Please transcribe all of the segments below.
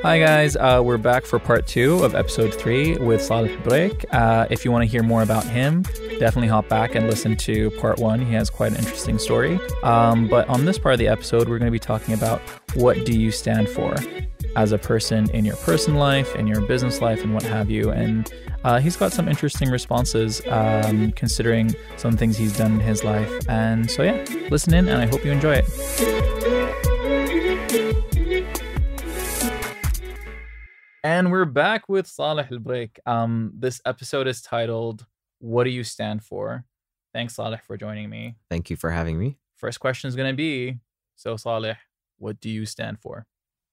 Hi guys, we're back for part 2 of episode 3 with Saleh Break. If you want to hear more about him, definitely hop back and listen to part 1. He has quite an interesting story. But on this part of the episode, we're going to be talking about what do you stand for as a person in your personal life, in your business life, and what have you. And he's got some interesting responses considering some things he's done in his life. And so yeah, listen in and I hope you enjoy it. And we're back with Saleh Al-Break. This episode is titled, What Do You Stand For? Thanks, Saleh, for joining me. Thank you for having me. First question is going to be, so Saleh, what do you stand for?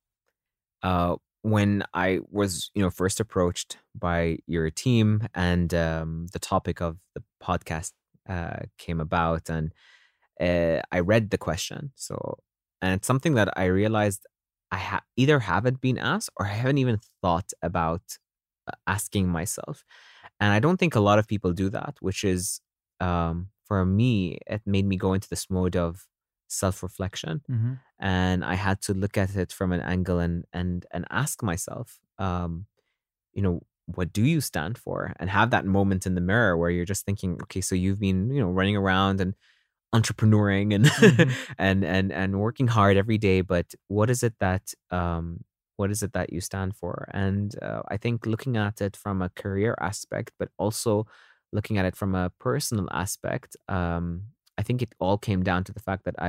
When I was, first approached by your team and the topic of the podcast came about, and I read the question. And it's something that I realized I either haven't been asked or I haven't even thought about asking myself. And I don't think a lot of people do that, which is, for me, it made me go into this mode of self-reflection. Mm-hmm. And I had to look at it from an angle and ask myself, what do you stand for? And have that moment in the mirror where you're just thinking, okay, so you've been, running around and entrepreneuring and Mm-hmm. and working hard every day, but what is it that you stand for? And I think looking at it from a career aspect, but also looking at it from a personal aspect, I think it all came down to the fact that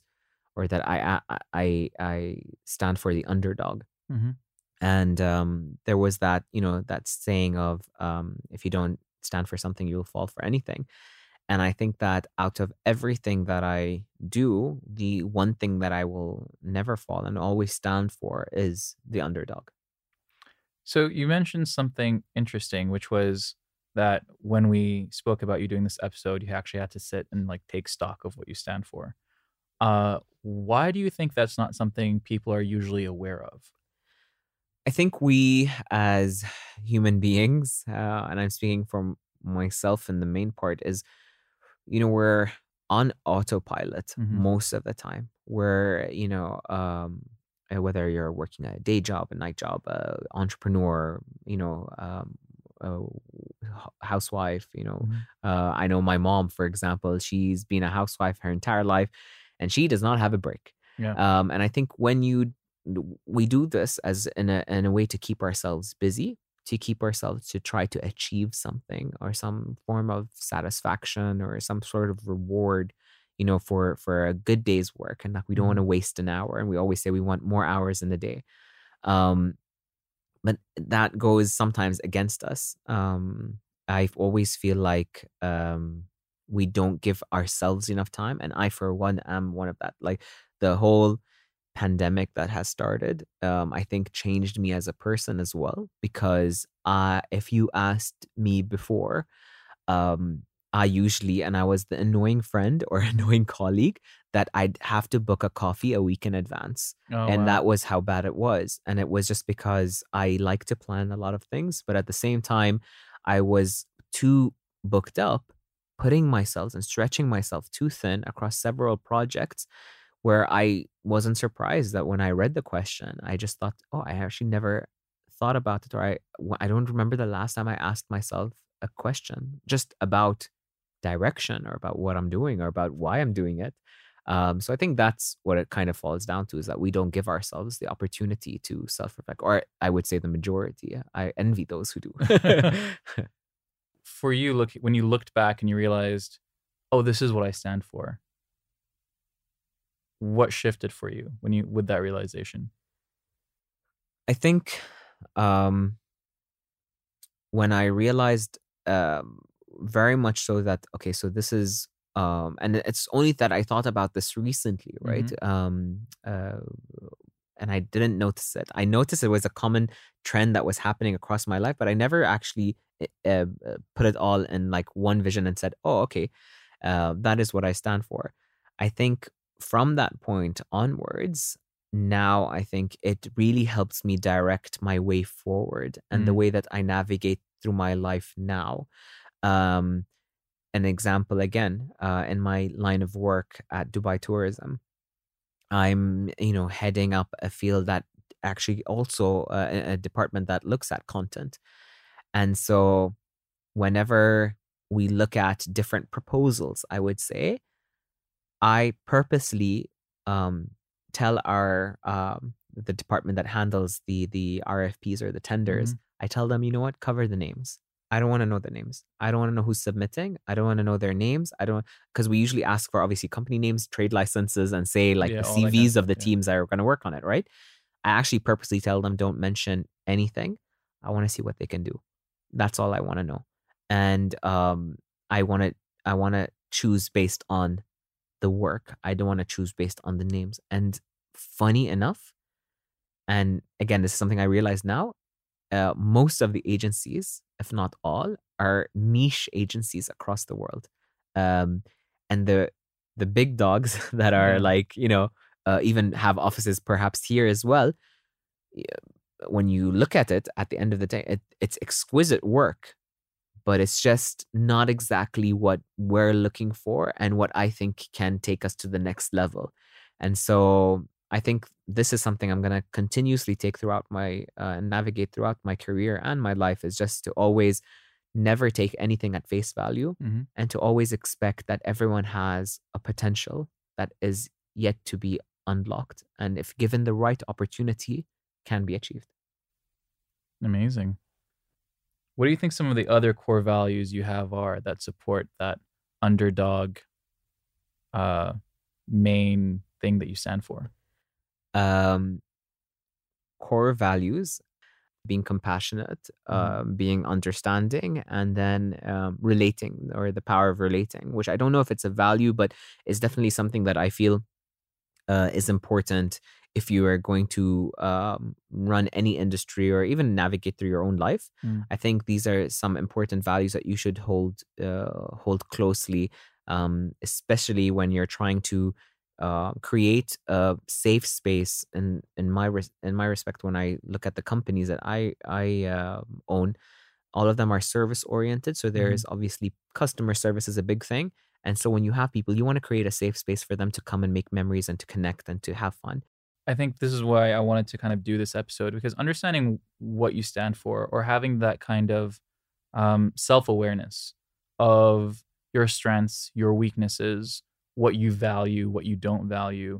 I stand for the underdog. Mm-hmm. And there was that that saying of if you don't stand for something, you'll fall for anything. And I think that out of everything that I do, the one thing that I will never fall and always stand for is the underdog. So you mentioned something interesting, which was that when we spoke about you doing this episode, you actually had to sit and take stock of what you stand for. Why do you think that's not something people are usually aware of? I think we as human beings, and I'm speaking from myself in the main part, is, we're on autopilot Mm-hmm. most of the time. We're, whether you're working a day job, a night job, entrepreneur, a housewife, Mm-hmm. I know my mom, for example, she's been a housewife her entire life and she does not have a break. Yeah. And I think when we do this as in a way to keep ourselves busy, to try to achieve something or some form of satisfaction or some sort of reward, for a good day's work. And we don't want to waste an hour. And we always say we want more hours in the day. But that goes sometimes against us. I always feel like we don't give ourselves enough time. And I, for one, am one of that. Like the whole pandemic that has started, I think changed me as a person as well, because if you asked me before, I usually, and I was the annoying friend or annoying colleague that I'd have to book a coffee a week in advance. Oh, And wow. that was how bad it was. And it was just because I like to plan a lot of things, but at the same time, I was too booked up, putting myself and stretching myself too thin across several projects, where I wasn't surprised that when I read the question, I just thought, oh, I actually never thought about it, or I don't remember the last time I asked myself a question just about direction or about what I'm doing or about why I'm doing it. So I think that's what it kind of falls down to, is that we don't give ourselves the opportunity to self-reflect, or I would say the majority. I envy those who do. For you, when you looked back and you realized, oh, this is what I stand for, what shifted for you with that realization? I think when I realized very much so that, okay, so this is, and it's only that I thought about this recently, right? And I didn't notice it. I noticed it was a common trend that was happening across my life, but I never actually put it all in one vision and said, oh, okay, that is what I stand for. I think from that point onwards, now I think it really helps me direct my way forward and the way that I navigate through my life now. An example again, in my line of work at Dubai Tourism, I'm, heading up a field that actually also a department that looks at content. And so whenever we look at different proposals, I would say I purposely tell our the department that handles the RFPs or the tenders, I tell them, you know what, cover the names. I don't want to know the names. I don't want to know who's submitting. I don't want to know their names. I don't, because we usually ask for obviously company names, trade licenses, and say like Yeah, the all that kind of CVs of the stuff, yeah. teams that are going to work on it, right? I actually purposely tell them don't mention anything. I want to see what they can do. That's all I want to know. And I want to choose based on the work. I don't want to choose based on the names. And funny enough, and again, this is something I realize now, most of the agencies, if not all, are niche agencies across the world. And the big dogs that are Yeah. like, even have offices perhaps here as well. When you look at it, at the end of the day, it's exquisite work, but it's just not exactly what we're looking for and what I think can take us to the next level. And so I think this is something I'm going to continuously take throughout my navigate throughout my career and my life, is just to always never take anything at face value, and to always expect that everyone has a potential that is yet to be unlocked, and if given the right opportunity, can be achieved. Amazing. What do you think some of the other core values you have are that support that underdog main thing that you stand for? Core values: being compassionate, being understanding, and then relating, or the power of relating, which I don't know if it's a value, but it's definitely something that I feel is important if you are going to run any industry or even navigate through your own life. I think these are some important values that you should hold closely, especially when you're trying to create a safe space. In my respect, when I look at the companies that I own, all of them are service oriented. So there is obviously customer service is a big thing. And so when you have people, you want to create a safe space for them to come and make memories and to connect and to have fun. I think this is why I wanted to kind of do this episode, because understanding what you stand for, or having that kind of self-awareness of your strengths, your weaknesses, what you value, what you don't value,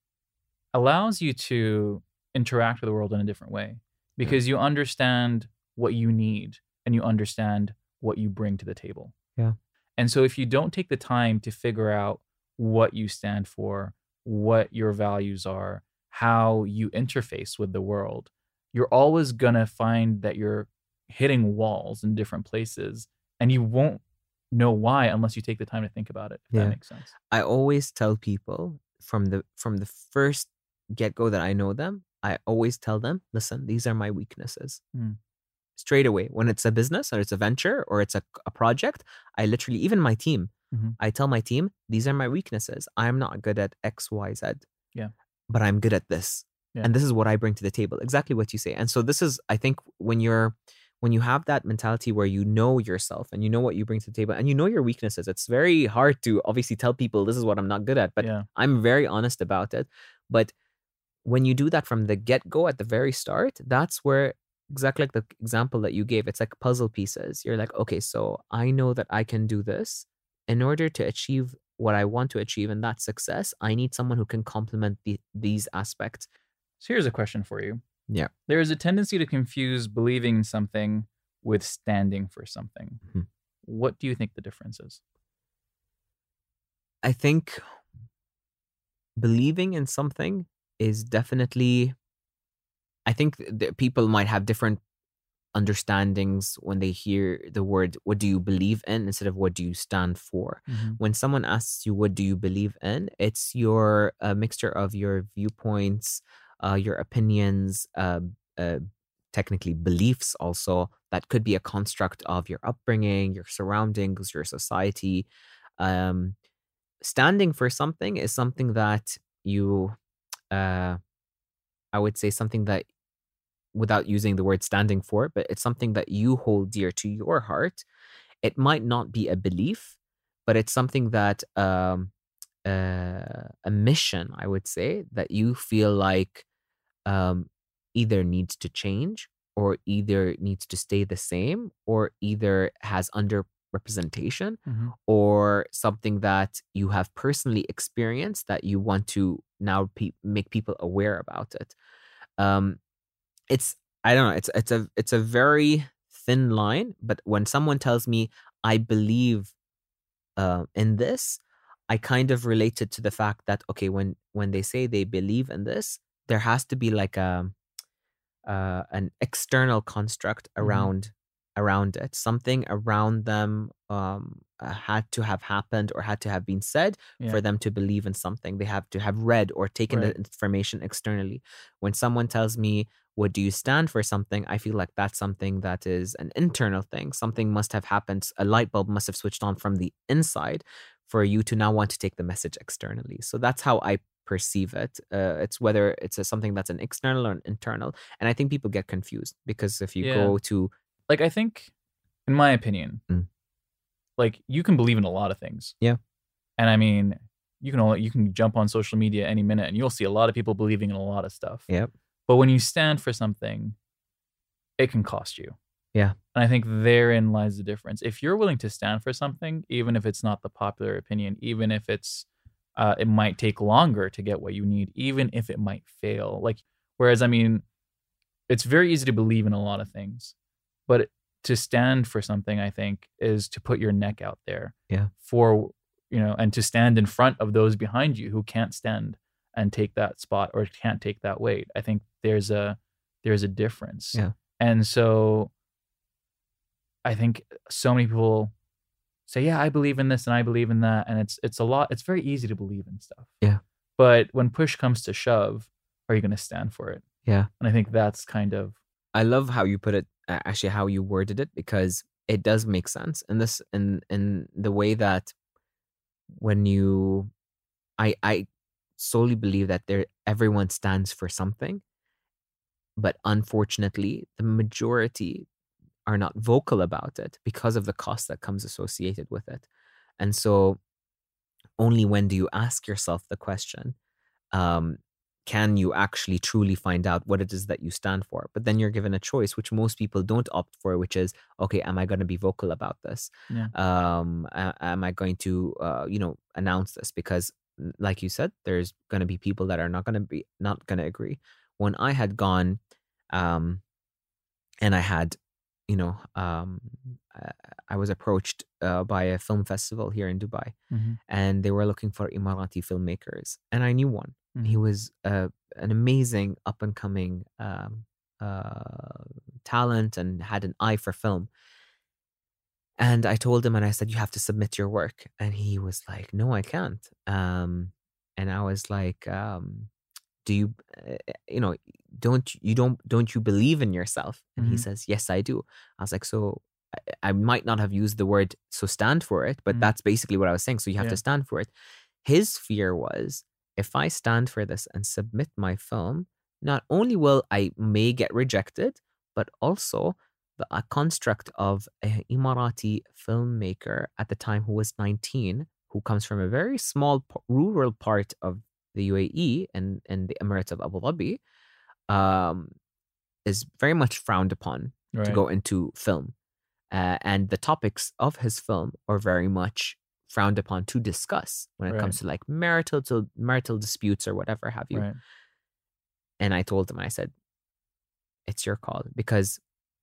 allows you to interact with the world in a different way, because you understand what you need and you understand what you bring to the table. Yeah. And so if you don't take the time to figure out what you stand for, what your values are, how you interface with the world, you're always going to find that you're hitting walls in different places, and you won't know why unless you take the time to think about it, if that makes sense. I always tell people from the first get-go that I know them, I always tell them, listen, these are my weaknesses. Straight away. When it's a business or it's a venture or it's a project, I literally, even my team, I tell my team, these are my weaknesses. I'm not good at X, Y, Z. Yeah. But I'm good at this. Yeah. And this is what I bring to the table. Exactly what you say. And so this is, I think, when you have that mentality where you know yourself and you know what you bring to the table and you know your weaknesses, it's very hard to obviously tell people this is what I'm not good at, but I'm very honest about it. But when you do that from the get-go at the very start, that's where, exactly like the example that you gave, it's like puzzle pieces. You're like, okay, so I know that I can do this. In order to achieve what I want to achieve, and that's success, I need someone who can complement these aspects. So here's a question for you. Yeah. There is a tendency to confuse believing in something with standing for something. What do you think the difference is? I think believing in something is definitely, I think people might have different understandings when they hear the word, what do you believe in, instead of what do you stand for. When someone asks you, what do you believe in? It's a mixture of your viewpoints, your opinions, technically beliefs also, that could be a construct of your upbringing, your surroundings, your society. Standing for something is something that you, I would say something that, without using the word standing for, but it's something that you hold dear to your heart. It might not be a belief, but it's something that, a mission, I would say, that you feel like either needs to change, or either needs to stay the same, or either has underrepresentation, or something that you have personally experienced that you want to now make people aware about it. It's, I don't know, it's a very thin line. But when someone tells me I believe in this, I kind of relate it to the fact that, okay, when they say they believe in this, there has to be like an external construct around it, something around them had to have happened or had to have been said for them to believe in something. They have to have read or taken the information externally. When someone tells me, what do you stand for something, I feel like that's something that is an internal thing. Something must have happened, a light bulb must have switched on from the inside for you to now want to take the message externally. So that's how I perceive it. It's whether it's something that's an external or an internal. And I think people get confused because if you go to... Like, I think, in my opinion, like, you can believe in a lot of things. Yeah. And I mean, you can jump on social media any minute and you'll see a lot of people believing in a lot of stuff. Yep. But when you stand for something, it can cost you. Yeah. And I think therein lies the difference. If you're willing to stand for something, even if it's not the popular opinion, even if it's it might take longer to get what you need, even if it might fail. Like, whereas, I mean, it's very easy to believe in a lot of things, but to stand for something, I think, is to put your neck out there. Yeah. For, and to stand in front of those behind you who can't stand and take that spot or can't take that weight. I think there's a difference. Yeah. And so I think so many people say, yeah, I believe in this and I believe in that. And it's a lot. It's very easy to believe in stuff. Yeah. But when push comes to shove, are you going to stand for it? Yeah. And I think that's kind of... I love how you put it, actually, how you worded it, because it does make sense in this, in the way that when you, I solely believe that everyone stands for something, but unfortunately, the majority are not vocal about it because of the cost that comes associated with it. And so only when do you ask yourself the question, can you actually truly find out what it is that you stand for? But then you're given a choice, which most people don't opt for, which is, okay, am I going to be vocal about this? Yeah. Am I going to, announce this? Because like you said, there's going to be people that are not going to agree. When I had gone, and I had, I was approached by a film festival here in Dubai, and they were looking for Emirati filmmakers, and I knew one. He was an amazing up and coming talent and had an eye for film. And I told him, and I said, you have to submit your work. And he was like, no, I can't. And I was like, do you, don't you believe in yourself? And he says, yes, I do. I was like, so I might not have used the word, so stand for it, but that's basically what I was saying. So you have to stand for it. His fear was, if I stand for this and submit my film, not only will I may get rejected, but also a construct of an Emirati filmmaker at the time who was 19, who comes from a very small rural part of the UAE and the Emirates of Abu Dhabi, is very much frowned upon to go into film. And the topics of his film are very much frowned upon to discuss when it comes to like marital disputes or whatever have you. Right. And I told him, I said, it's your call, because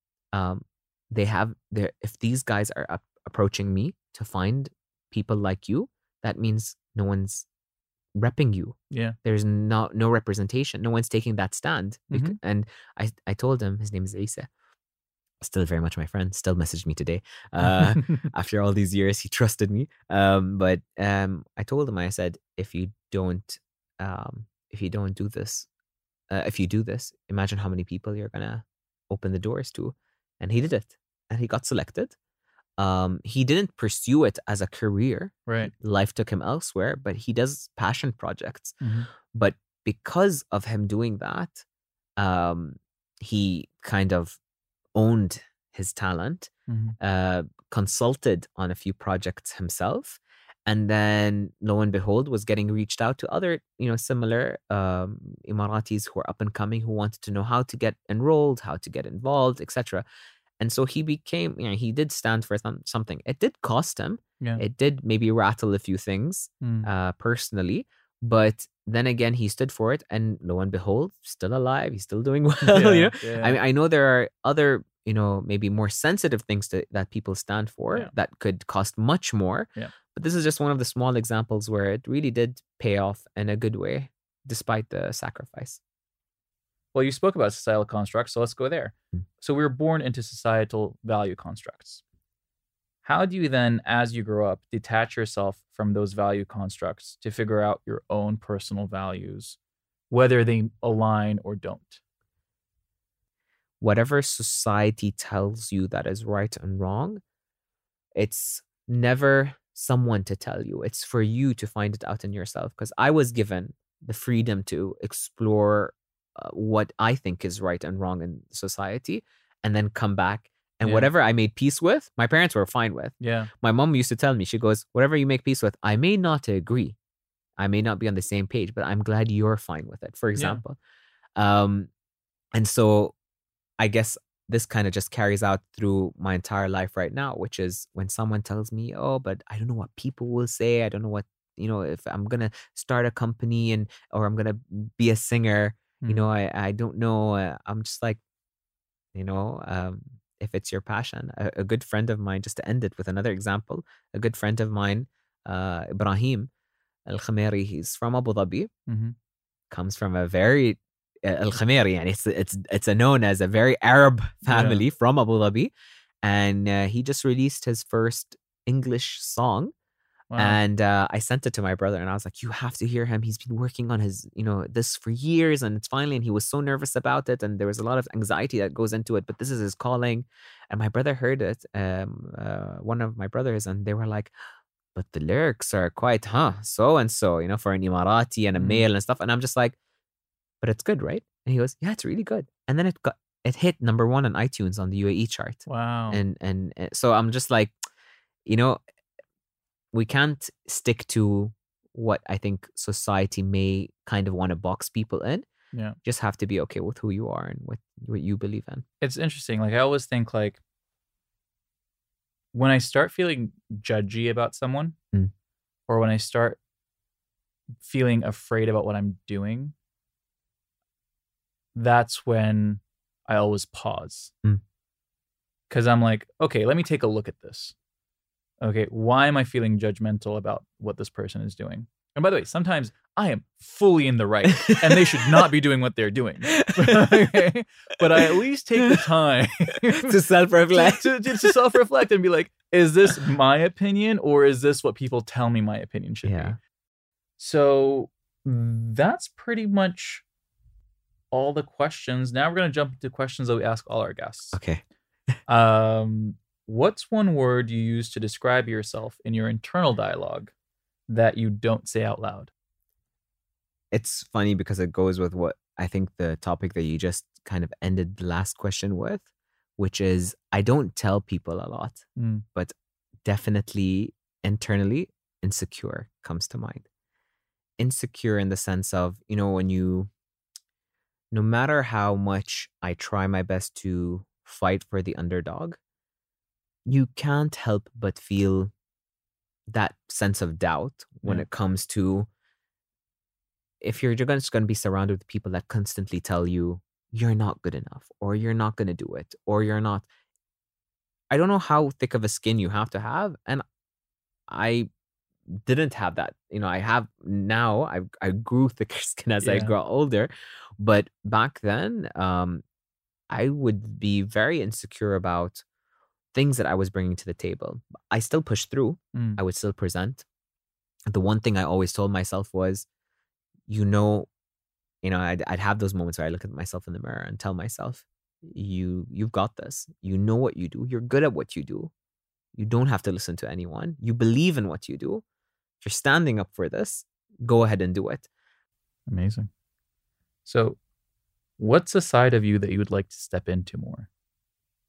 if these guys are approaching me to find people like you, that means no one's repping you. Yeah. There's no representation. No one's taking that stand. And I told him, his name is Isa, still very much my friend, still messaged me today. After all these years, he trusted me. But I told him, I said, if you don't do this, if you do this, imagine how many people you're gonna open the doors to. And he did it, and he got selected. He didn't pursue it as a career. Right. Life took him elsewhere, but he does passion projects. But because of him doing that, he kind of owned his talent, consulted on a few projects himself, And then lo and behold, was getting reached out to other, similar Emiratis who are up and coming, who wanted to know how to get enrolled, how to get involved, etc. And so he became, he did stand for something. It did cost him. Yeah. It did maybe rattle a few things personally. But then again, he stood for it. And lo and behold, still alive. He's still doing well. Yeah. I know there are other, maybe more sensitive things that people stand for that could cost much more. Yeah. But this is just one of the small examples where it really did pay off in a good way, despite the sacrifice. Well, you spoke about societal constructs, so let's go there. So we were born into societal value constructs. How do you then, as you grow up, detach yourself from those value constructs to figure out your own personal values, whether they align or don't? Whatever society tells you that is right and wrong, it's never someone to tell you. It's for you to find it out in yourself. Because I was given the freedom to explore what I think is right and wrong in society, and then come back. And whatever I made peace with, my parents were fine with. Yeah. My mom used to tell me, she goes, whatever you make peace with, I may not agree. I may not be on the same page, but I'm glad you're fine with it, for example. And so I guess this kind of just carries out through my entire life right now, which is when someone tells me, oh, but I don't know what people will say. I don't know what, if I'm going to start a company or I'm going to be a singer, I don't know. I'm just like, if it's your passion. A good friend of mine, just to end it with another example, a good friend of mine, Ibrahim Al-Khameri, he's from Abu Dhabi, comes from a very Al-Khameri, and it's known as a very Arab family from Abu Dhabi, and he just released his first English song. Wow. And I sent it to my brother, and I was like, you have to hear him. He's been working on his, this for years, and it's finally, and he was so nervous about it, and there was a lot of anxiety that goes into it, but this is his calling. And my brother heard it, one of my brothers, and they were like, but the lyrics are quite, so and so, for an Emirati and a male and stuff. And I'm just like, but it's good, right? And he goes, yeah, it's really good. And then it hit number 1 on iTunes on the UAE chart. Wow. And so I'm just like, we can't stick to what I think society may kind of want to box people in. Yeah. Just have to be okay with who you are and what you believe in. It's interesting. Like, I always think, like, when I start feeling judgy about someone, or when I start feeling afraid about what I'm doing, that's when I always pause. Because I'm like, okay, let me take a look at this. Okay, why am I feeling judgmental about what this person is doing? And by the way, sometimes I am fully in the right and they should not be doing what they're doing. Okay? But I at least take the time to self-reflect. to self-reflect and be like, is this my opinion or is this what people tell me my opinion should be? So that's pretty much all the questions. Now we're going to jump into questions that we ask all our guests. Okay. What's one word you use to describe yourself in your internal dialogue that you don't say out loud? It's funny because it goes with what I think the topic that you just kind of ended the last question with, which is I don't tell people a lot, but definitely internally insecure comes to mind. Insecure in the sense of, when no matter how much I try my best to fight for the underdog, you can't help but feel that sense of doubt when it comes to if you're just going to be surrounded with people that constantly tell you you're not good enough or you're not going to do it or you're not. I don't know how thick of a skin you have to have. And I didn't have that. I have now. I grew thicker skin as I grow older. But back then, I would be very insecure about things that I was bringing to the table. I still pushed through. I would still present. The one thing I always told myself was, I'd have those moments where I look at myself in the mirror and tell myself, you've got this. You know what you do. You're good at what you do. You don't have to listen to anyone. You believe in what you do. If you're standing up for this, go ahead and do it. Amazing. So what's a side of you that you would like to step into more?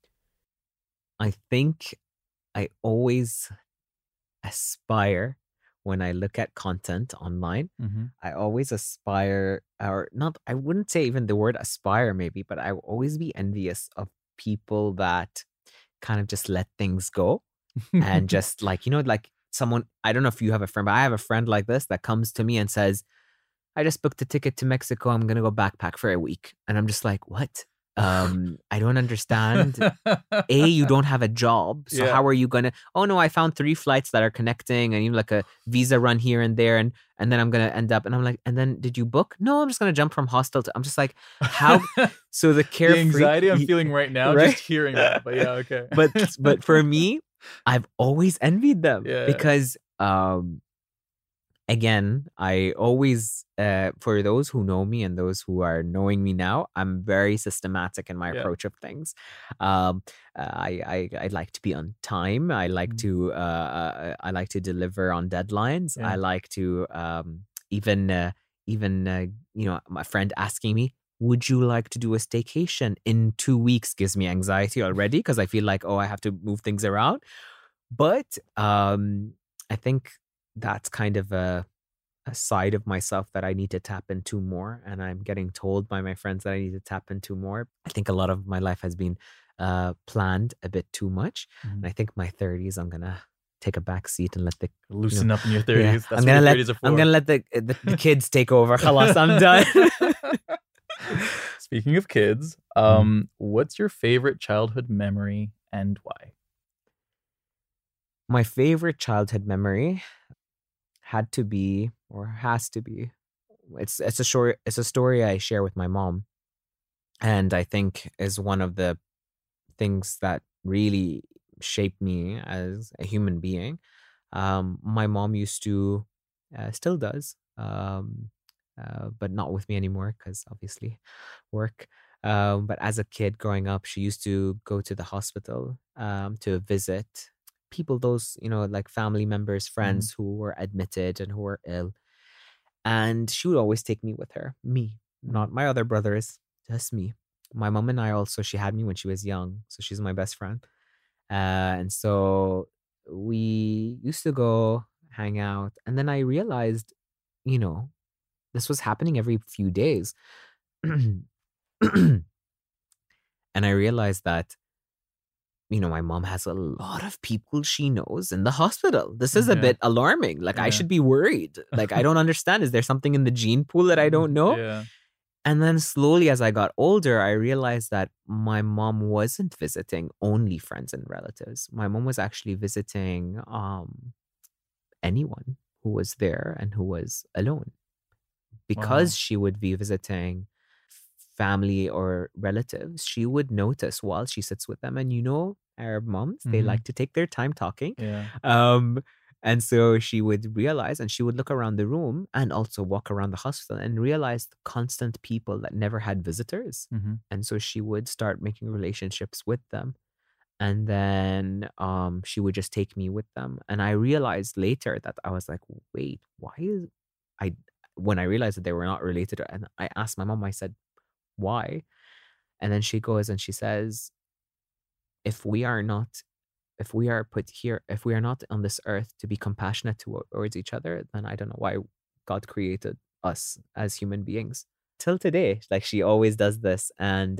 I think I always aspire when I look at content online, Mm-hmm. I always aspire, or not, I wouldn't say even the word aspire maybe, but I will always be envious of people that kind of just let things go and just like, like someone, I don't know if you have a friend, but I have a friend like this that comes to me and says, I just booked a ticket to Mexico. I'm going to go backpack for a week. And I'm just like, what? I don't understand. You don't have a job. So Yeah. how are you going to, oh no, I found 3 flights that are connecting and like a visa run here and there. And then I'm going to end up, and I'm like, and then did you book? No, I'm just going to jump from hostel to, I'm just like, how? So the carefree. The anxiety I'm feeling right now, right? just hearing that. But yeah, okay. but for me, I've always envied them because, again, I always, for those who know me and those who are knowing me now, I'm very systematic in my approach of things. I like to be on time. I like to deliver on deadlines. I like to even my friend asking me, would you like to do a staycation in 2 weeks, gives me anxiety already because I feel like, I have to move things around. But I think that's kind of a side of myself that I need to tap into more. And I'm getting told by my friends that I need to tap into more. I think a lot of my life has been planned a bit too much. And I think my 30s, I'm going to take a back seat and let the loosen up in your 30s. Yeah. That's I'm gonna let the kids take over. Khalas, I'm done. Speaking of kids, what's your favorite childhood memory and why? My favorite childhood memory has to be, it's a story I share with my mom, and I think is one of the things that really shaped me as a human being. My mom used to, still does, but not with me anymore because obviously work. But as a kid growing up, she used to go to the hospital to visit people, those, like family members, friends who were admitted and who were ill. And she would always take me with her. Me, not my other brothers, just me. My mom and I also, she had me when she was young. So she's my best friend. And so we used to go hang out. And then I realized, this was happening every few days. And I realized that, my mom has a lot of people she knows in the hospital. This is a bit alarming. Like, I should be worried. Like, I don't understand. Is there something in the gene pool that I don't know? Yeah. And then slowly, as I got older, I realized that my mom wasn't visiting only friends and relatives. My mom was actually visiting anyone who was there and who was alone. Because she would be visiting family or relatives, she would notice while she sits with them. And Arab moms, they like to take their time talking. Yeah. And so she would realize, and she would look around the room and also walk around the hospital and realize the constant people that never had visitors. And so she would start making relationships with them. And then she would just take me with them. And I realized later that I was like, wait, when I realized that they were not related, and I asked my mom, I said, why? And then she goes and she says, if we are not on this earth to be compassionate towards each other, then I don't know why God created us as human beings. Till today, like, she always does this. And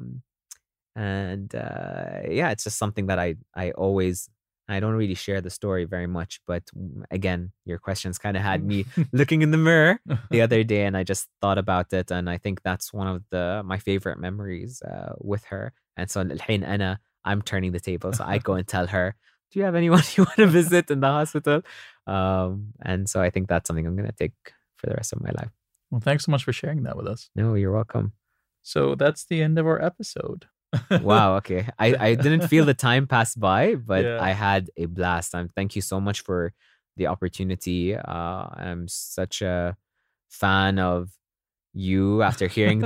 it's just something that I don't really share the story very much, but again, your questions kind of had me looking in the mirror the other day, and I just thought about it, and I think that's one of my favorite memories with her. And so I'm turning the table, so I go and tell her, do you have anyone you want to visit in the hospital? And so I think that's something I'm going to take for the rest of my life. Well, thanks so much for sharing that with us. No, you're welcome. So that's the end of our episode. Wow, okay. I didn't feel the time pass by, but I had a blast. Thank you so much for the opportunity. I'm such a fan of you after hearing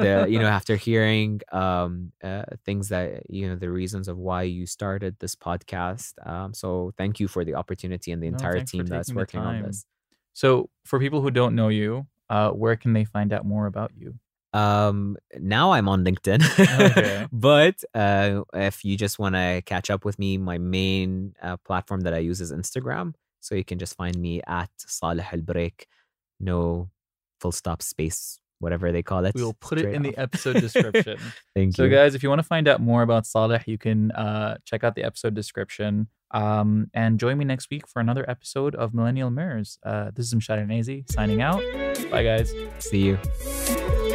things that, the reasons of why you started this podcast. So thank you for the opportunity and the entire team that's working on this. So for people who don't know you, where can they find out more about you? Now I'm on LinkedIn. Okay. But if you just want to catch up with me, my main platform that I use is Instagram. So you can just find me at Saleh Al Break, no full stop space, whatever they call it. We will put it Straight in the off. episode description. Thank So you. guys, if you want to find out more about Saleh, you can check out the episode description. And join me next week for another episode of Millennial Mirrors. This is Mshad Nazy signing out. Bye guys. See you.